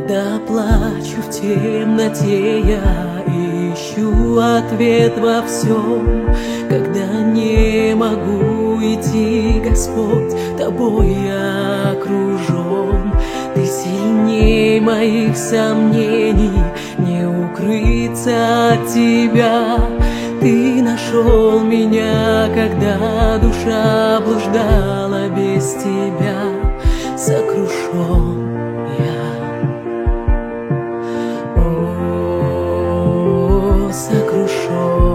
Когда плачу в темноте, я ищу ответ во всем. Когда не могу идти, Господь, Тобой я окружен. Ты сильней моих сомнений, не укрыться от Тебя. Ты нашел меня, когда душа блуждала без Тебя. Сокрушен я, о, сокрушен.